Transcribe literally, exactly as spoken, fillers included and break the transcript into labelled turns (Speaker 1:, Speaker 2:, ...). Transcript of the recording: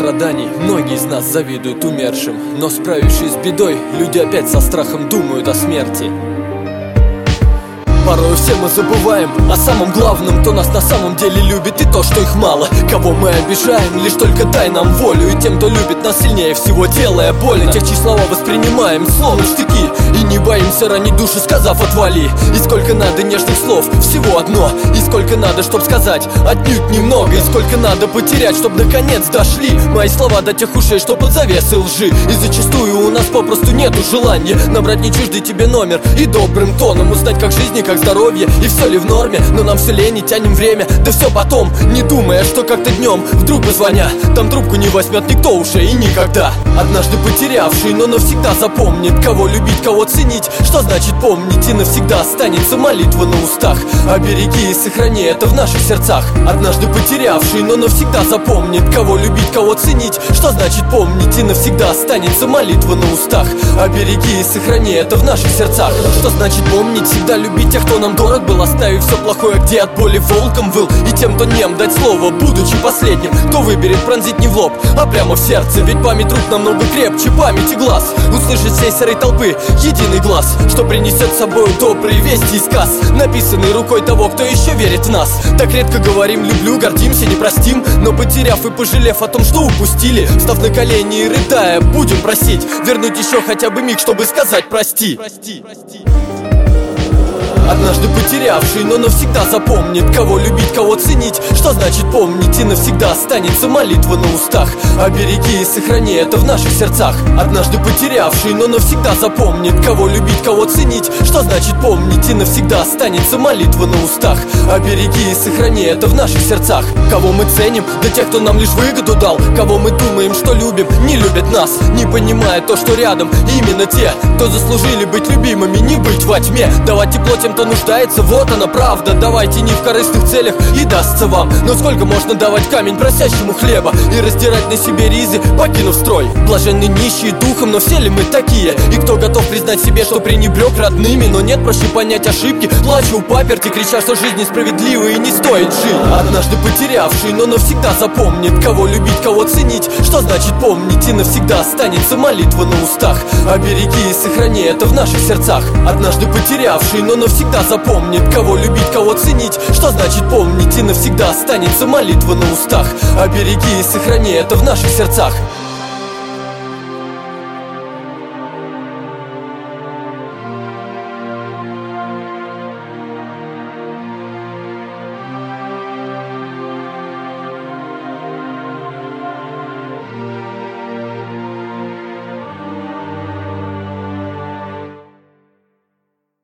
Speaker 1: страданий многие из нас завидуют умершим. Но справившись с бедой, люди опять со страхом думают о смерти. Порой все мы забываем о самом главном, кто нас на самом деле любит, и то, что их мало. Кого мы обижаем, лишь только дай нам волю. И тем, кто любит нас сильнее всего, делая больно. Тех, чьи слова воспринимаем словно штыки, и не боимся ранить души, сказав отвали. И сколько надо нежных слов, всего одно. И сколько надо, чтоб сказать, отнюдь немного. И сколько надо потерять, чтоб наконец дошли мои слова до тех ушей, что под завесой лжи. И зачастую у нас попросту нету желания набрать не чуждый тебе номер и добрым тоном узнать, как жизнь и как здоровье, и все ли в норме. Но нам все лень и тянем время, да все потом, не думая, что как-то днем вдруг позвоня, там трубку не возьмет никто уже и никогда. Однажды потерявший, но навсегда запомнит, кого любить, кого ценить, что значит помнить, и навсегда останется молитва на устах. Обереги и сохрани это в наших сердцах. Однажды потерявший, но навсегда запомнит, кого любить, кого ценить, что значит помнить, и навсегда останется молитва на устах. Обереги и сохрани это в наших сердцах. Что значит помнить, всегда любить тех, кто нам дорог был, оставив все плохое, где от боли волком выл. И тем, кто нем, дать слово, будучи последним, кто выберет пронзить не в лоб, а прямо в сердце. Ведь память рук намного крепче памяти глаз. Услышать всей серой толпы единый глаз, что принесет с собой добрые вести и сказ, написанный рукой того, кто еще верит в нас. Так редко говорим люблю, гордимся, не простим, но потеряв и пожалев о том, что упустили, став на колени и рыдая, будем просить вернуть еще хотя бы миг, чтобы сказать прости. Прости, прости. Однажды потерявший, но навсегда запомнит, кого любить, кого ценить, что значит помнить, и навсегда останется молитва на устах. Обереги и сохрани это в наших сердцах. Однажды потерявший, но навсегда запомнит, кого любить, кого ценить, что значит помнить, и навсегда останется молитва на устах. Обереги и сохрани это в наших сердцах. Кого мы ценим, да тех, кто нам лишь выгоду дал. Кого мы думаем, что любим, не любят нас, не понимая то, что рядом именно те, кто заслужили быть любимыми, не быть во тьме. Давать тепло тем, кто нуждается, вот она правда. Давайте не в корыстных целях, и дастся вам. Но сколько можно давать камень просящему хлеба и раздирать на себе ризы, покинув строй? Блаженны нищие духом, но все ли мы такие? И кто готов признать себе, что пренебрег родными? Но нет, проще понять ошибки, плачу у паперти, крича, что жизнь несправедлива и не стоит жить. Однажды потерявший, но навсегда запомнит, кого любить, кого ценить, что значит помнить, и навсегда останется молитва на устах. Обереги и сохрани это в наших сердцах. Однажды потерявший, но навсегда запомнит, кого любить, кого ценить, что значит помнить, и навсегда останется молитва на устах. Обереги и сохрани это в наших сердцах.